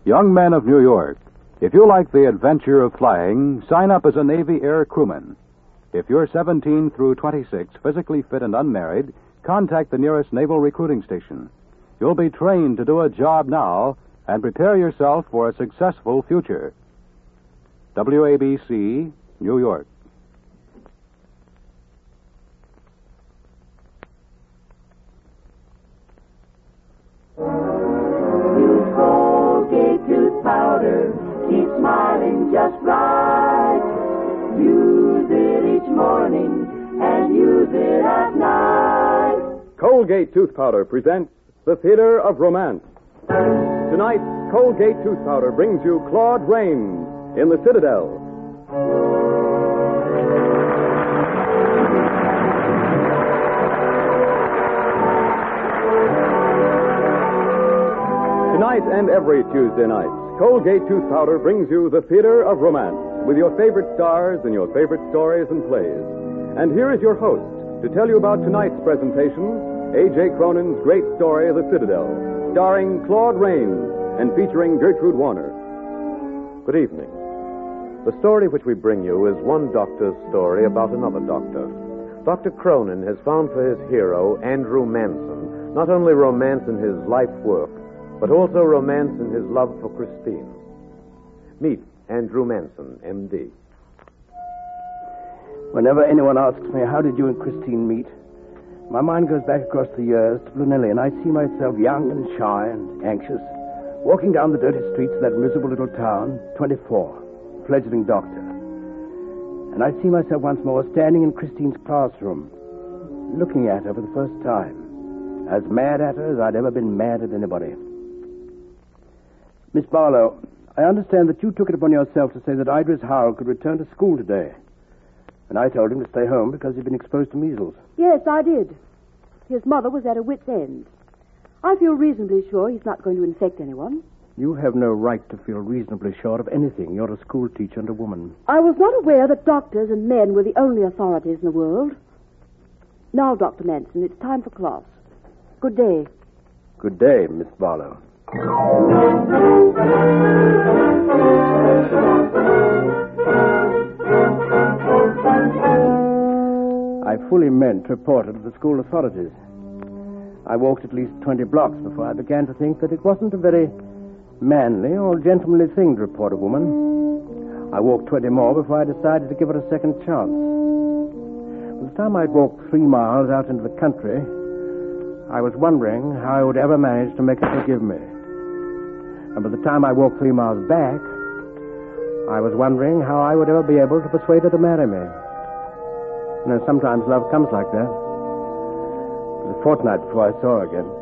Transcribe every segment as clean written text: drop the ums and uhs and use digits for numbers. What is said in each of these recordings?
Young men of New York, if you like the adventure of flying, sign up as a Navy Air crewman. If you're 17 through 26, physically fit and unmarried, contact the nearest naval recruiting station. You'll be trained to do a job now and prepare yourself for a successful future. WABC, New York. Use Colgate tooth powder. Keep smiling just right. Use it each morning and use it at night. Colgate Tooth Powder presents The Theater of Romance. Tonight, Colgate Tooth Powder brings you Claude Rains in The Citadel. Tonight and every Tuesday night, Colgate Tooth Powder brings you The Theater of Romance with your favorite stars and your favorite stories and plays. And here is your host to tell you about tonight's presentation, A.J. Cronin's great story, The Citadel, starring Claude Rains and featuring Gertrude Warner. Good evening. The story which we bring you is one doctor's story about another doctor. Dr. Cronin has found for his hero, Andrew Manson, not only romance in his life work, but also romance in his love for Christine. Meet Andrew Manson, M.D. Whenever anyone asks me, how did you and Christine meet, my mind goes back across the years to Brunelli, and I see myself young and shy and anxious, walking down the dirty streets of that miserable little town, 24, fledgling doctor. And I see myself once more standing in Christine's classroom, looking at her for the first time, as mad at her as I'd ever been mad at anybody. Miss Barlow, I understand that you took it upon yourself to say that Idris Howell could return to school today. And I told him to stay home because he'd been exposed to measles. Yes, I did. His mother was at her wit's end. I feel reasonably sure he's not going to infect anyone. You have no right to feel reasonably sure of anything. You're a school teacher and a woman. I was not aware that doctors and men were the only authorities in the world. Now, Dr. Manson, it's time for class. Good day. Good day, Miss Barlow. I fully meant to report it to the school authorities. I walked at least 20 blocks before I began to think that it wasn't a very manly or gentlemanly thing to report a woman. I walked 20 more before I decided to give her a second chance. By the time I'd walked 3 miles out into the country, I was wondering how I would ever manage to make her forgive me. And by the time I walked 3 miles back, I was wondering how I would ever be able to persuade her to marry me. You know, sometimes love comes like that. It was a fortnight before I saw her again.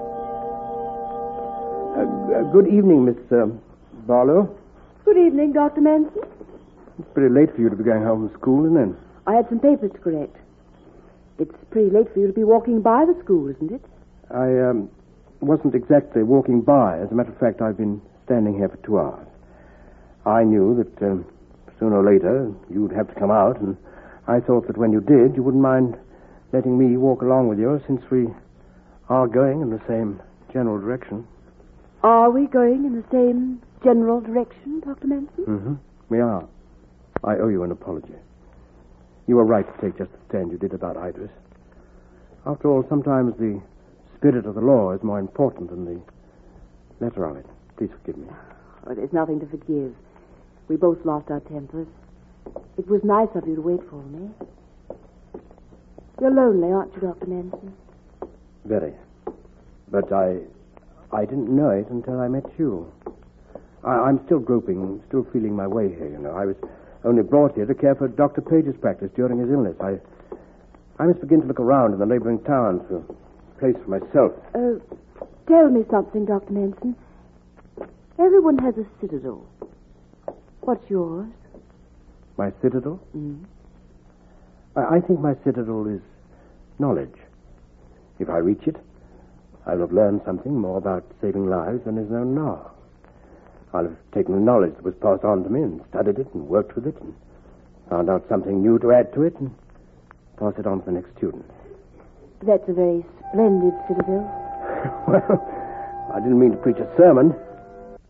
Good evening, Miss Barlow. Good evening, Dr. Manson. It's pretty late for you to be going home from school, isn't it? I had some papers to correct. It's pretty late for you to be walking by the school, isn't it? I wasn't exactly walking by. As a matter of fact, I've been standing here for 2 hours. I knew that sooner or later you'd have to come out, and I thought that when you did, you wouldn't mind letting me walk along with you, since we are going in the same general direction. Are we going in the same general direction, Dr. Manson? Mm-hmm. We are. I owe you an apology. You were right to take just the stand you did about Idris. After all, sometimes the spirit of the law is more important than the letter of it. Please forgive me. Oh, there's nothing to forgive. We both lost our tempers. It was nice of you to wait for me. You're lonely, aren't you, Dr. Manson? Very. But I didn't know it until I met you. I'm still groping, still feeling my way here, you know. I was only brought here to care for Dr. Page's practice during his illness. I must begin to look around in the neighboring towns for a place for myself. Tell me something, Dr. Manson. Everyone has a citadel. What's yours? My citadel? Mm. I think my citadel is knowledge. If I reach it, I'll have learned something more about saving lives than is known now. I'll have taken the knowledge that was passed on to me and studied it and worked with it and found out something new to add to it and pass it on to the next student. That's a very splendid citadel. Well, I didn't mean to preach a sermon.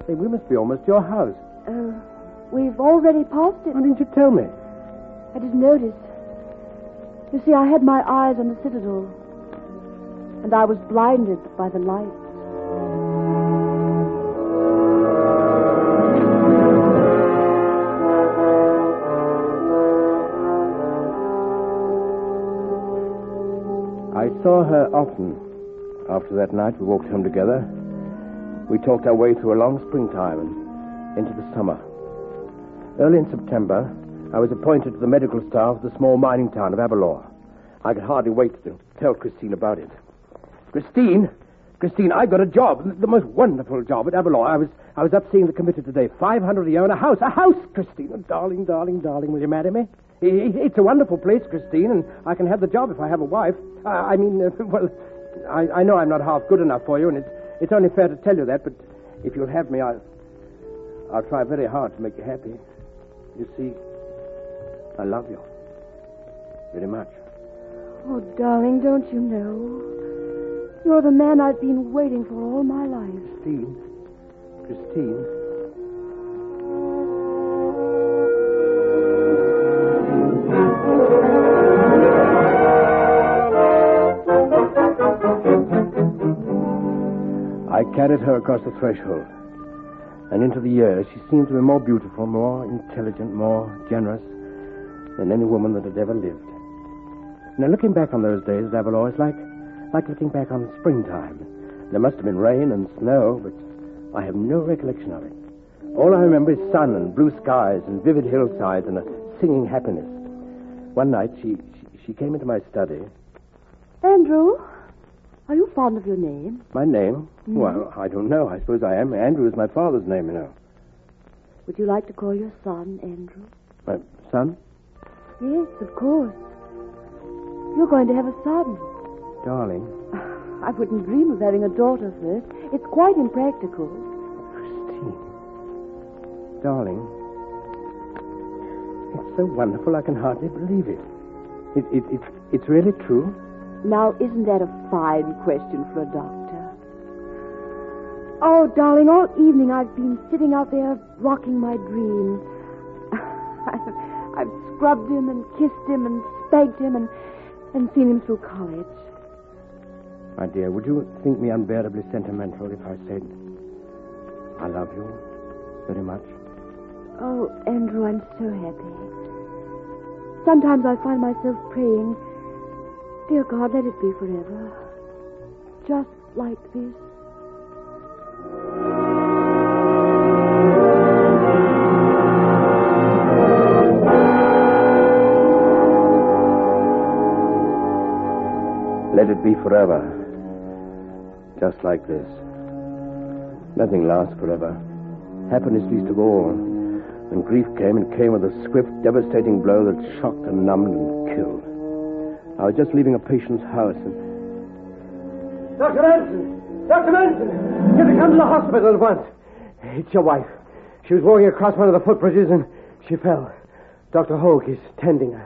Hey, we must be almost to your house. We've already passed it. Why didn't you tell me? I didn't notice. You see, I had my eyes on the citadel, and I was blinded by the light. I saw her often. After that night, we walked home together. We talked our way through a long springtime and into the summer. Early in September, I was appointed to the medical staff of the small mining town of Aberlour. I could hardly wait to tell Christine about it. Christine, I got a job, the most wonderful job at Aberlour. I was up seeing the committee today. 500 a year and a house, Christine. Oh, darling, will you marry me? It's a wonderful place, Christine, and I can have the job if I have a wife. I know I'm not half good enough for you, and it's only fair to tell you that, but if you'll have me, I'll try very hard to make you happy. You see, I love you very much. Oh, darling, don't you know? You're the man I've been waiting for all my life. Christine. I carried her across the threshold, and into the years she seemed to be more beautiful, more intelligent, more generous than any woman that had ever lived. Now, looking back on those days at Aberlour is like looking back on springtime. There must have been rain and snow, but I have no recollection of it. All I remember is sun and blue skies and vivid hillsides and a singing happiness. One night she came into my study. Andrew, are you fond of your name? My name? Mm. Well, I don't know. I suppose I am. Andrew is my father's name, you know. Would you like to call your son Andrew? My son? Yes, of course. You're going to have a son. Darling. I wouldn't dream of having a daughter first. It's quite impractical. Christine. Darling. It's so wonderful I can hardly believe it. It's really true? Now, isn't that a fine question for a doctor? Oh, darling, all evening I've been sitting out there rocking my dreams. I've scrubbed him and kissed him and spanked him and seen him through college. My dear, would you think me unbearably sentimental if I said I love you very much? Oh, Andrew, I'm so happy. Sometimes I find myself praying, dear God, let it be forever. Just like this. Let it be forever. Just like this. Nothing lasts forever. Happiness least of all. When grief came, it came with a swift, devastating blow that shocked and numbed and killed. I was just leaving a patient's house and... Dr. Manson! You have to come to the hospital at once. It's your wife. She was walking across one of the footbridges and she fell. Dr. Hogue is tending her.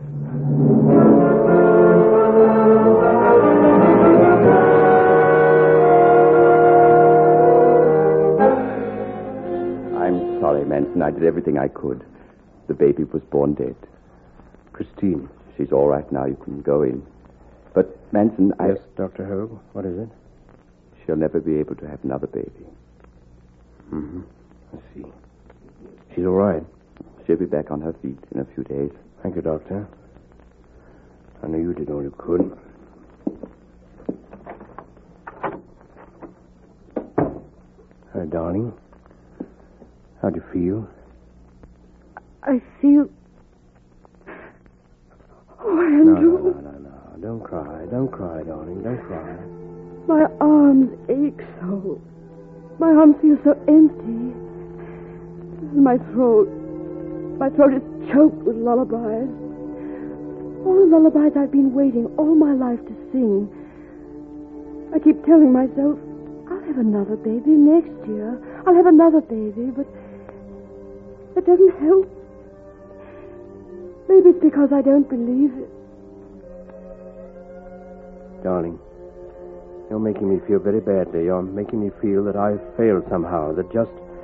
I'm sorry, Manson. I did everything I could. The baby was born dead. Christine. She's all right now. You can go in. But, Manson, Yes, Dr. Hogue. What is it? She'll never be able to have another baby. Mm-hmm. I see. She's all right. She'll be back on her feet in a few days. Thank you, Doctor. I know you did all you could. Hi, darling. How do you feel? I feel... Oh, Andrew. No. Don't cry, darling. Don't cry. My arms ache so. My arms feel so empty. My throat is choked with lullabies. All the lullabies I've been waiting all my life to sing. I keep telling myself, I'll have another baby next year. I'll have another baby, but that doesn't help. Maybe it's because I don't believe it. Darling, you're making me feel very badly. You're making me feel that I've failed somehow, that just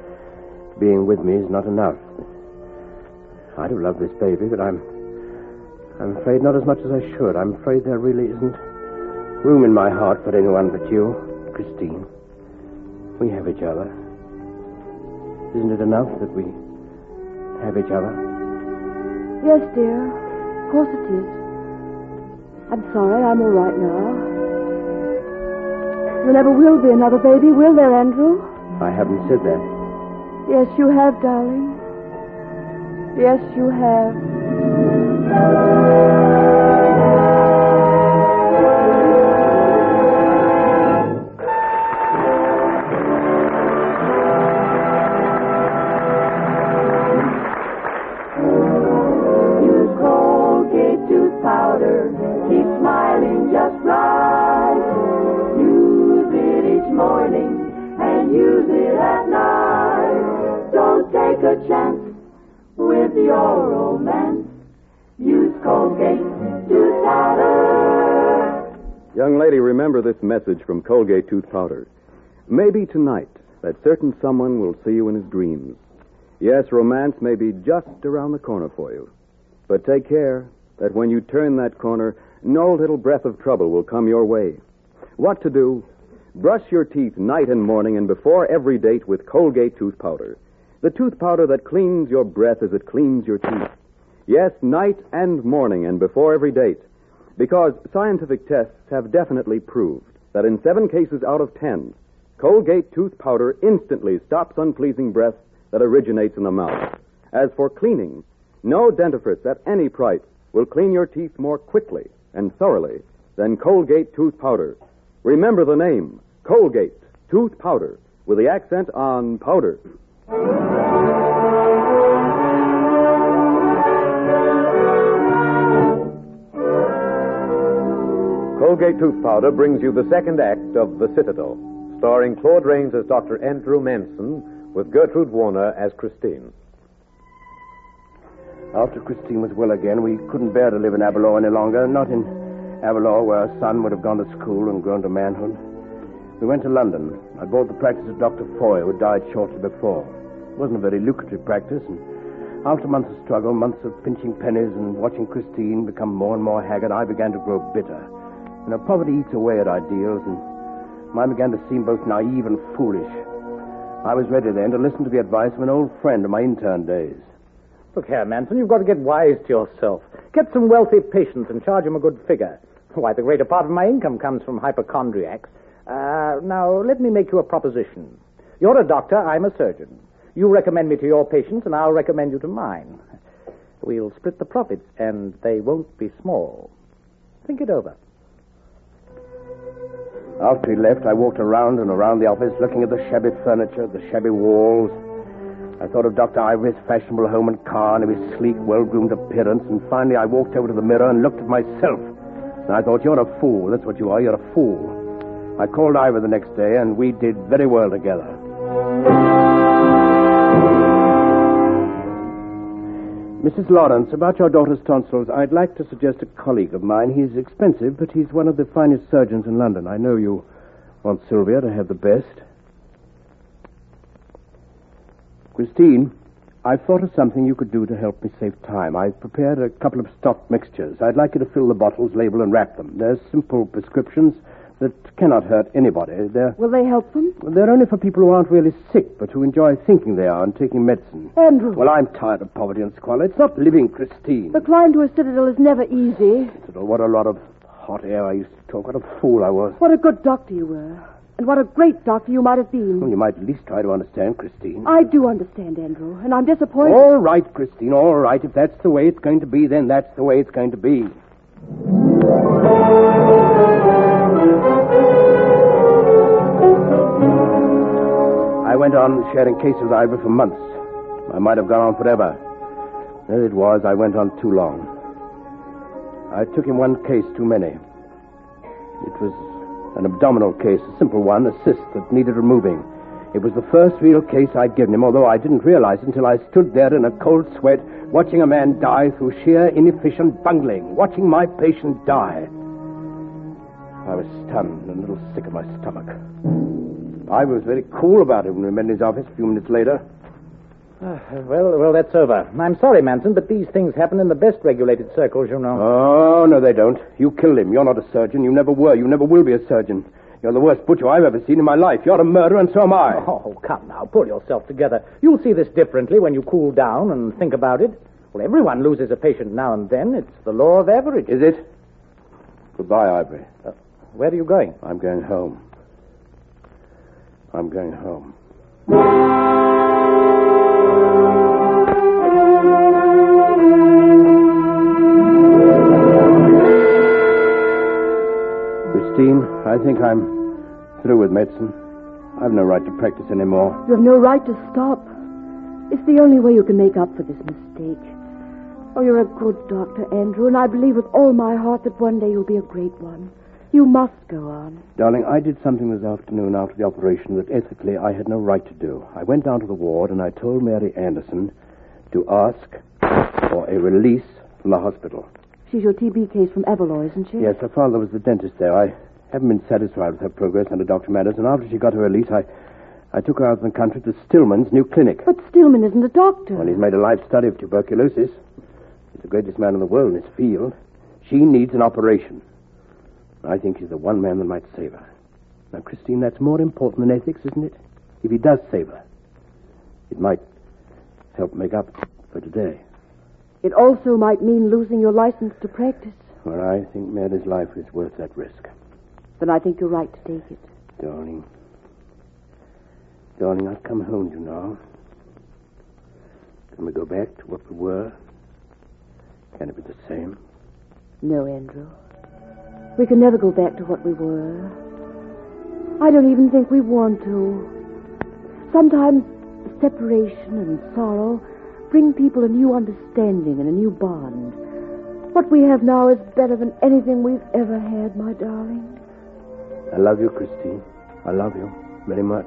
being with me is not enough. I do love this baby, but I'm afraid not as much as I should. I'm afraid there really isn't room in my heart for anyone but you, Christine. We have each other. Isn't it enough that we have each other? Yes, dear. Of course it is. I'm sorry, I'm all right now. There never will be another baby, will there, Andrew? I haven't said that. Yes, you have, darling. Yes, you have. Use Colgate tooth powder. Keep smiling just right. Use it each morning and use it at night. Don't take a chance with your romance. Use Colgate tooth powder. Young lady, remember this message from Colgate tooth powder. Maybe tonight that certain someone will see you in his dreams. Yes, romance may be just around the corner for you. But take care that when you turn that corner, no little breath of trouble will come your way. What to do? Brush your teeth night and morning and before every date with Colgate tooth powder. The tooth powder that cleans your breath as it cleans your teeth. Yes, night and morning and before every date. Because scientific tests have definitely proved that in 7 cases out of 10, Colgate tooth powder instantly stops unpleasing breath that originates in the mouth. As for cleaning, no dentifrice at any price will clean your teeth more quickly and thoroughly than Colgate tooth powder. Remember the name, Colgate tooth powder, with the accent on powder. Colgate tooth powder brings you the second act of The Citadel, starring Claude Rains as Dr. Andrew Manson, with Gertrude Warner as Christine. After Christine was well again, we couldn't bear to live in Aberlour any longer, not in Aberlour where our son would have gone to school and grown to manhood. We went to London. I bought the practice of Dr. Foy, who died shortly before. It wasn't a very lucrative practice, and after months of struggle, months of pinching pennies and watching Christine become more and more haggard, I began to grow bitter. You know, poverty eats away at ideals, and mine began to seem both naive and foolish. I was ready then to listen to the advice of an old friend of my intern days. Look here, Manson, you've got to get wise to yourself. Get some wealthy patients and charge them a good figure. Why, the greater part of my income comes from hypochondriacs. Now, let me make you a proposition. You're a doctor, I'm a surgeon. You recommend me to your patients, and I'll recommend you to mine. We'll split the profits, and they won't be small. Think it over. After he left, I walked around and around the office, looking at the shabby furniture, the shabby walls. I thought of Dr. Ivory's fashionable home and car and of his sleek, well-groomed appearance, and finally I walked over to the mirror and looked at myself. And I thought, you're a fool. That's what you are. You're a fool. I called Ivor the next day, and we did very well together. Mrs. Lawrence, about your daughter's tonsils, I'd like to suggest a colleague of mine. He's expensive, but he's one of the finest surgeons in London. I know you want Sylvia to have the best. Christine, I've thought of something you could do to help me save time. I've prepared a couple of stock mixtures. I'd like you to fill the bottles, label, and wrap them. They're simple prescriptions that cannot hurt anybody. Will they help them? They're only for people who aren't really sick, but who enjoy thinking they are and taking medicine. Andrew. Well, I'm tired of poverty and squalor. It's not living, Christine. The climb to a citadel is never easy. Citadel, what a lot of hot air I used to talk. What a fool I was. What a good doctor you were. And what a great doctor you might have been. Well, you might at least try to understand, Christine. I do understand, Andrew, and I'm disappointed. All right, Christine, all right. If that's the way it's going to be, then that's the way it's going to be. I went on sharing cases with Ivor for months. I might have gone on forever. As it was, I went on too long. I took him one case too many. It was an abdominal case, a simple one, a cyst that needed removing. It was the first real case I'd given him, although I didn't realize it until I stood there in a cold sweat, watching a man die through sheer inefficient bungling, watching my patient die. I was stunned and a little sick at my stomach. I was very cool about it when we met in his office a few minutes later. Well, that's over. I'm sorry, Manson, but these things happen in the best regulated circles, you know. Oh, no, they don't. You killed him. You're not a surgeon. You never were. You never will be a surgeon. You're the worst butcher I've ever seen in my life. You're a murderer, and so am I. Oh, come now. Pull yourself together. You'll see this differently when you cool down and think about it. Well, everyone loses a patient now and then. It's the law of averages. Is it? Goodbye, Ivory. Where are you going? I'm going home. I'm going home. Christine, I think I'm through with medicine. I've no right to practice anymore. You have no right to stop. It's the only way you can make up for this mistake. Oh, you're a good doctor, Andrew, and I believe with all my heart that one day you'll be a great one. You must go on. Darling, I did something this afternoon after the operation that ethically I had no right to do. I went down to the ward and I told Mary Anderson to ask for a release from the hospital. She's your TB case from Everloy, isn't she? Yes, her father was the dentist there. I haven't been satisfied with her progress under Dr. Madison. After she got her release, I took her out of the country to Stillman's new clinic. But Stillman isn't a doctor. Well, he's made a life study of tuberculosis. He's the greatest man in the world in his field. She needs an operation. I think he's the one man that might save her. Now, Christine, that's more important than ethics, isn't it? If he does save her, it might help make up for today. It also might mean losing your license to practice. Well, I think Mary's life is worth that risk. Then I think you're right to take it. Darling, I've come home, you know. Can we go back to what we were? Can it be the same? No, Andrew. We can never go back to what we were. I don't even think we want to. Sometimes separation and sorrow bring people a new understanding and a new bond. What we have now is better than anything we've ever had, my darling. I love you, Christine. I love you very much.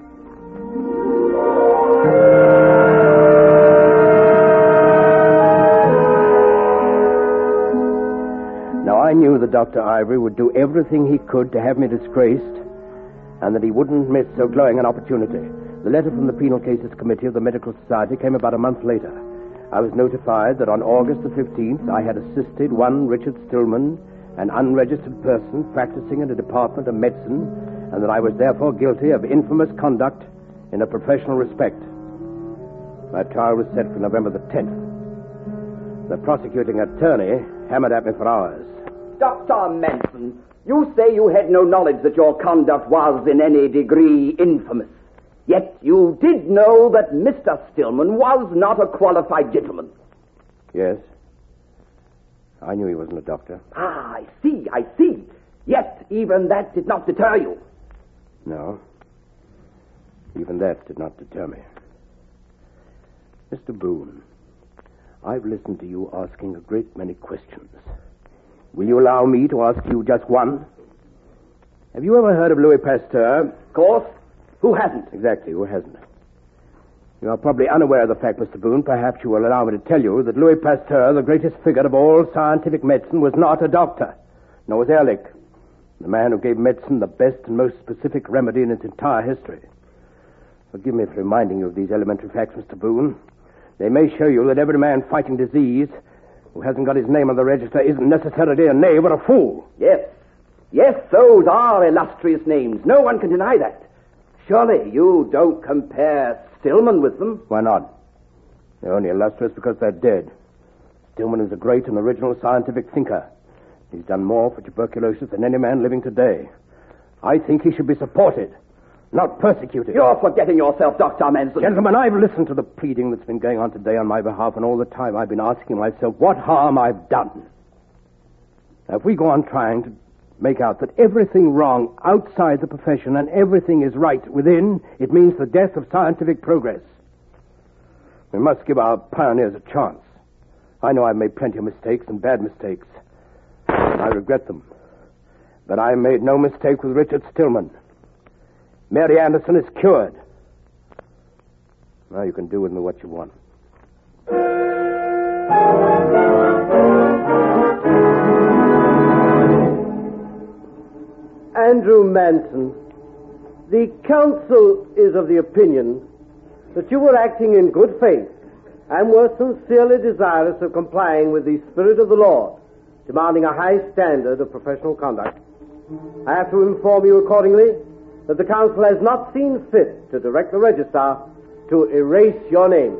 Now, I knew that Dr. Ivory would do everything he could to have me disgraced, and that he wouldn't miss so glowing an opportunity. The letter from the Penal Cases Committee of the Medical Society came about a month later. I was notified that on August the 15th, I had assisted one Richard Stillman, an unregistered person practicing in a department of medicine, and that I was therefore guilty of infamous conduct in a professional respect. My trial was set for November the 10th. The prosecuting attorney hammered at me for hours. Dr. Manson, you say you had no knowledge that your conduct was in any degree infamous. Yet you did know that Mr. Stillman was not a qualified gentleman. Yes. I knew he wasn't a doctor. Ah, I see. Yet even that did not deter you. No. Even that did not deter me. Mr. Boone, I've listened to you asking a great many questions. Will you allow me to ask you just one? Have you ever heard of Louis Pasteur? Of course. Who hasn't? Exactly, who hasn't? You are probably unaware of the fact, Mr. Boone. Perhaps you will allow me to tell you that Louis Pasteur, the greatest figure of all scientific medicine, was not a doctor. Nor was Ehrlich, the man who gave medicine the best and most specific remedy in its entire history. Forgive me for reminding you of these elementary facts, Mr. Boone. They may show you that every man fighting disease who hasn't got his name on the register isn't necessarily a knave or a fool. Yes, those are illustrious names. No one can deny that. Surely you don't compare Stillman with them? Why not? They're only illustrious because they're dead. Stillman is a great and original scientific thinker. He's done more for tuberculosis than any man living today. I think he should be supported, not persecuted. You're forgetting yourself, Dr. Manson. Gentlemen, I've listened to the pleading that's been going on today on my behalf, and all the time I've been asking myself what harm I've done. Now, if we go on trying to make out that everything wrong outside the profession and everything is right within, it means the death of scientific progress. We must give our pioneers a chance. I know I've made plenty of mistakes and bad mistakes. I regret them. But I made no mistake with Richard Stillman. Mary Anderson is cured. Now you can do with me what you want. Andrew Manson, the counsel is of the opinion that you were acting in good faith and were sincerely desirous of complying with the spirit of the law, demanding a high standard of professional conduct. I have to inform you accordingly that the council has not seen fit to direct the registrar to erase your name.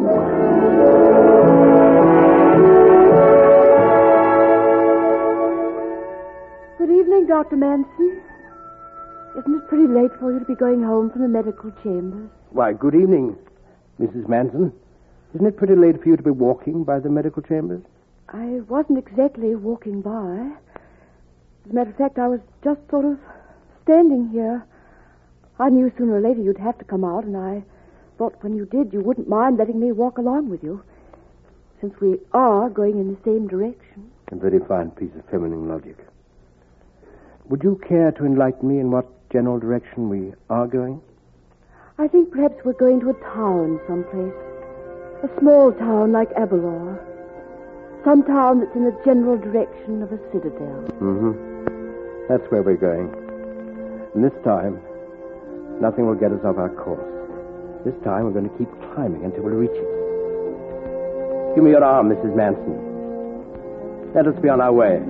Good evening, Dr. Manson. Isn't it pretty late for you to be going home from the medical chambers? Why, good evening, Mrs. Manson. Isn't it pretty late for you to be walking by the medical chambers? I wasn't exactly walking by. As a matter of fact, I was just sort of standing here. I knew sooner or later you'd have to come out, and I thought when you did, you wouldn't mind letting me walk along with you, since we are going in the same direction. A very fine piece of feminine logic. Would you care to enlighten me in what general direction we are going? I think perhaps we're going to a town someplace. A small town like Aberlour. Some town that's in the general direction of a citadel. Mm-hmm. That's where we're going. And this time, nothing will get us off our course. This time, we're going to keep climbing until we reach it. Give me your arm, Mrs. Manson. Let us be on our way.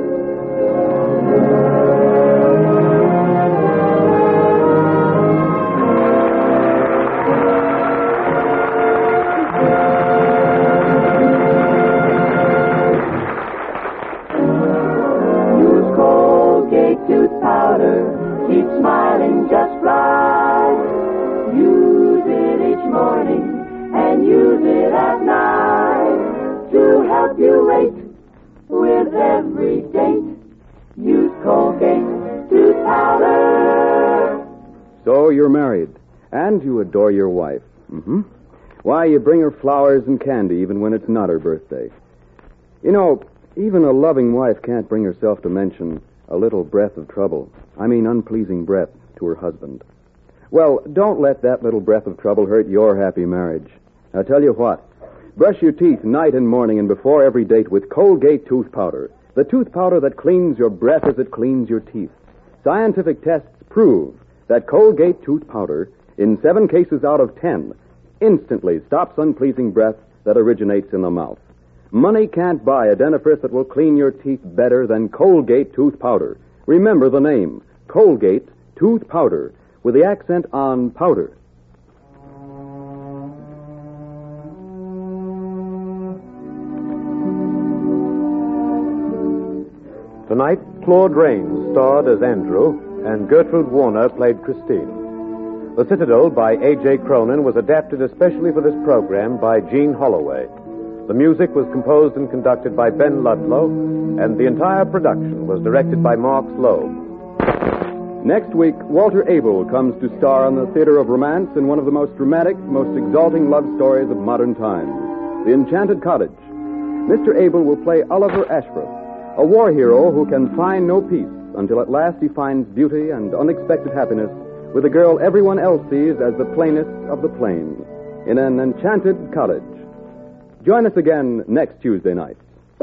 Keep smiling just right. Use it each morning and use it at night to help you rate with every date. Use Colgate tooth powder. So you're married, and you adore your wife. Mm-hmm. Why, you bring her flowers and candy even when it's not her birthday. You know, even a loving wife can't bring herself to mention a little breath of trouble. I mean unpleasing breath to her husband. Well, don't let that little breath of trouble hurt your happy marriage. I'll tell you what. Brush your teeth night and morning and before every date with Colgate tooth powder. The tooth powder that cleans your breath as it cleans your teeth. Scientific tests prove that Colgate tooth powder, in 7 cases out of 10, instantly stops unpleasing breath that originates in the mouth. Money can't buy a dentifrice that will clean your teeth better than Colgate tooth powder. Remember the name, Colgate tooth powder, with the accent on powder. Tonight, Claude Rains starred as Andrew, and Gertrude Warner played Christine. The Citadel by A.J. Cronin was adapted especially for this program by Gene Holloway. The music was composed and conducted by Ben Ludlow, and the entire production was directed by Mark Slobe. Next week, Walter Abel comes to star on the Theater of Romance in one of the most dramatic, most exalting love stories of modern times, The Enchanted Cottage. Mr. Abel will play Oliver Ashford, a war hero who can find no peace until at last he finds beauty and unexpected happiness with a girl everyone else sees as the plainest of the plain, in an enchanted cottage. Join us again next Tuesday night.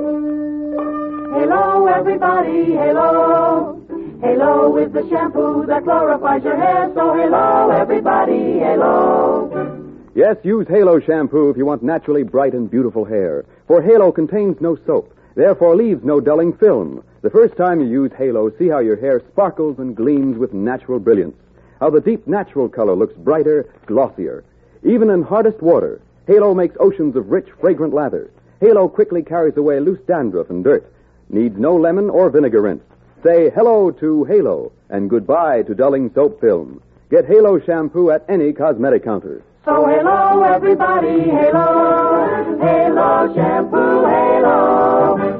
Halo, everybody, halo. Halo with the shampoo that glorifies your hair. So halo, everybody, halo. Yes, use Halo shampoo if you want naturally bright and beautiful hair. For Halo contains no soap, therefore leaves no dulling film. The first time you use Halo, see how your hair sparkles and gleams with natural brilliance. How the deep natural color looks brighter, glossier. Even in hardest water, Halo makes oceans of rich, fragrant lather. Halo quickly carries away loose dandruff and dirt. Needs no lemon or vinegar rinse. Say hello to Halo and goodbye to dulling soap film. Get Halo shampoo at any cosmetic counter. So halo, everybody, halo. Halo shampoo, halo.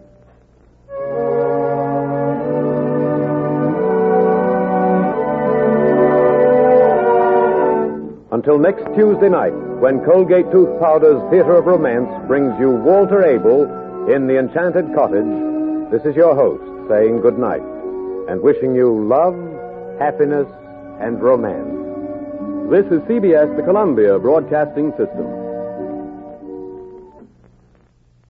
Until next Tuesday night, when Colgate Tooth Powder's Theater of Romance brings you Walter Abel in The Enchanted Cottage, this is your host saying good night and wishing you love, happiness, and romance. This is CBS, the Columbia Broadcasting System.